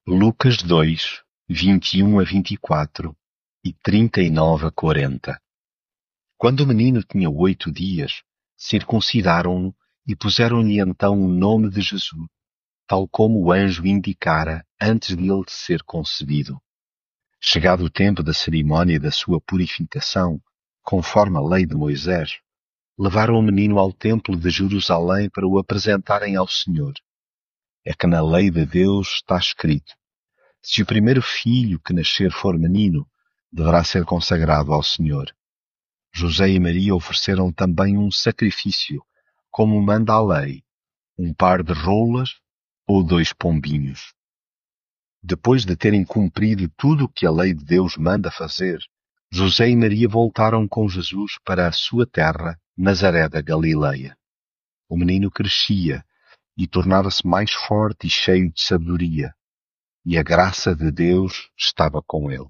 Lucas 2, 21 a 24 e 39 a 40. Quando o menino tinha 8 dias, circuncidaram-no e puseram-lhe então o nome de Jesus, tal como o anjo indicara antes de ele ser concebido. Chegado o tempo da cerimônia da sua purificação, conforme a lei de Moisés, levaram o menino ao templo de Jerusalém para o apresentarem ao Senhor. É que na lei de Deus está escrito: se o primeiro filho que nascer for menino, deverá ser consagrado ao Senhor. José e Maria ofereceram também um sacrifício, como manda a lei, um par de rolas ou 2 pombinhos. Depois de terem cumprido tudo o que a lei de Deus manda fazer, José e Maria voltaram com Jesus para a sua terra, Nazaré da Galileia. O menino crescia e tornava-se mais forte e cheio de sabedoria, e a graça de Deus estava com ele.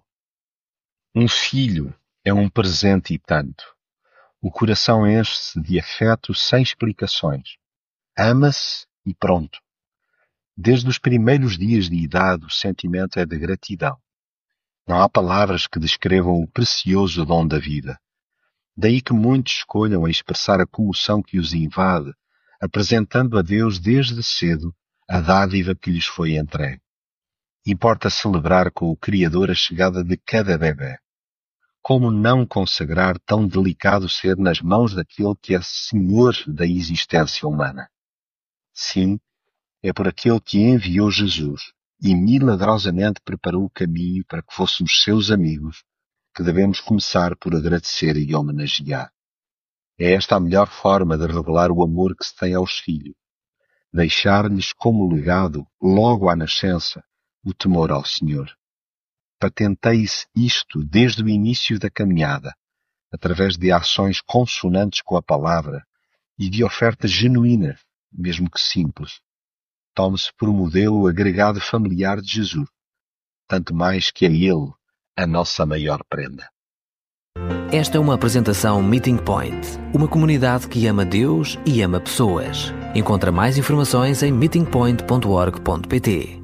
Um filho é um presente e tanto. O coração enche-se de afeto sem explicações. Ama-se e pronto. Desde os primeiros dias de idade o sentimento é de gratidão. Não há palavras que descrevam o precioso dom da vida. Daí que muitos escolham a expressar a comoção que os invade, apresentando a Deus desde cedo a dádiva que lhes foi entregue. Importa celebrar com o Criador a chegada de cada bebé. Como não consagrar tão delicado ser nas mãos daquele que é Senhor da existência humana? Sim, é por aquele que enviou Jesus e milagrosamente preparou o caminho para que fôssemos seus amigos, que devemos começar por agradecer e homenagear. É esta a melhor forma de revelar o amor que se tem aos filhos. Deixar-lhes como legado, logo à nascença, o temor ao Senhor. Patenteie-se isto desde o início da caminhada, através de ações consonantes com a palavra e de ofertas genuínas, mesmo que simples. Tome-se por modelo o agregado familiar de Jesus, tanto mais que é Ele a nossa maior prenda. Esta é uma apresentação Meeting Point, uma comunidade que ama Deus e ama pessoas. Encontra mais informações em meetingpoint.org.pt.